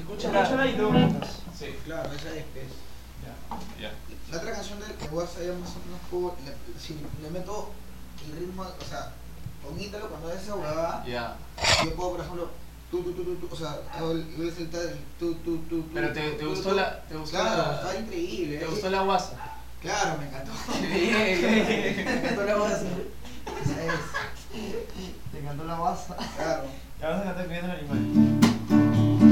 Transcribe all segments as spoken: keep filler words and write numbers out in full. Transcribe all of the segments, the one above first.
escucha, Claro. escúchala y luego comentas. Sí. Claro, esa es que es. Ya. Ya. La otra canción de, de WhatsApp ya más o menos puedo, le, si le meto el ritmo, o sea, con Ítalo cuando hace esa huevada, Ya. yo puedo, por ejemplo, tu, tu, tu, tu, tu, o sea, hago el, el, el, el tu, tu, tu, tu. Pero te, te tu, gustó tu. la. Te gustó Claro, la. está increíble. Te eh. gustó la guasa. Claro, me encantó. Bien, bien. Me encantó la guasa. Esa es. Te encantó la guasa. Claro. Ya vas a cantar Cuidando el Animal.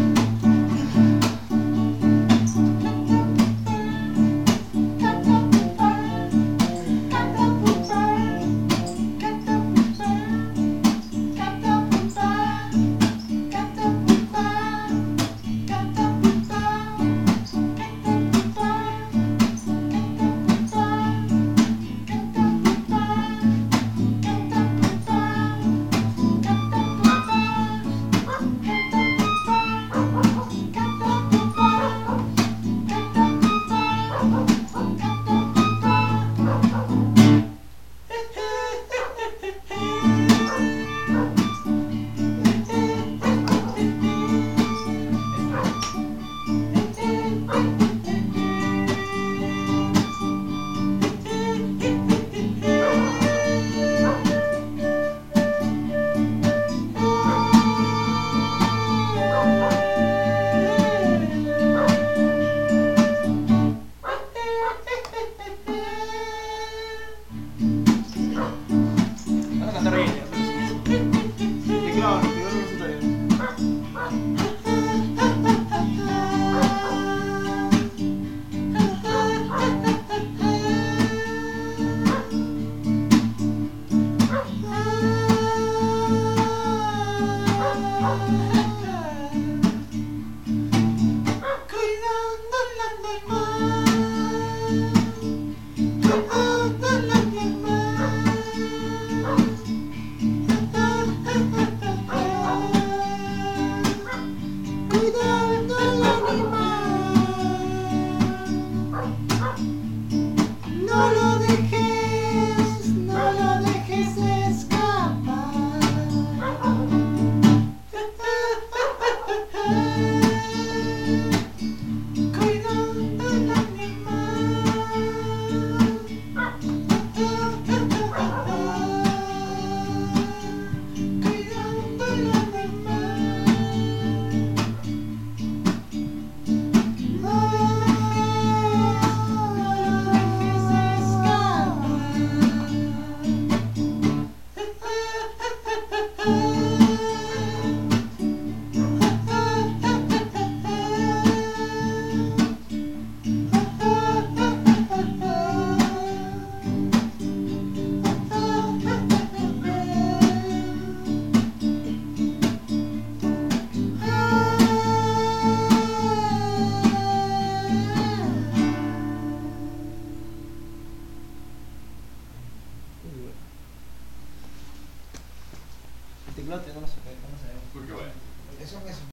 Vas a cantar bien, ya. Y claro, que yo no resulta bien. No lo dejes, no lo dejes escapar. Cuidando el animal. Cuidando el animal. No lo dejes El teclado te no lo sé, no lo sabemos. Porque bueno. Eso me